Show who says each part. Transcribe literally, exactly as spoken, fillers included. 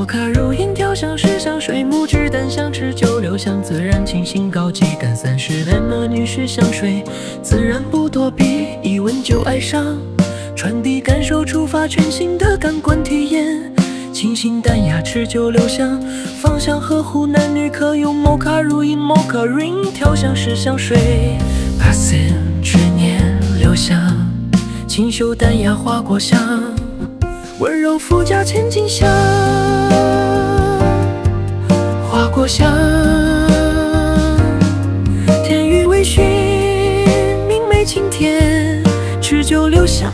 Speaker 1: 摩卡如饮，调香是香水，木质淡香，持久留香，自然清新高级感。三十 M 女士香水，自然不躲避，一闻就爱上，传递感受，触发全新的感官体验。清新淡雅，持久留香，芳香呵护，男女可用。摩卡如饮，摩卡 ring， 调香是香水。Passion 执念留香，清秀淡雅花果香，温柔附加千金香。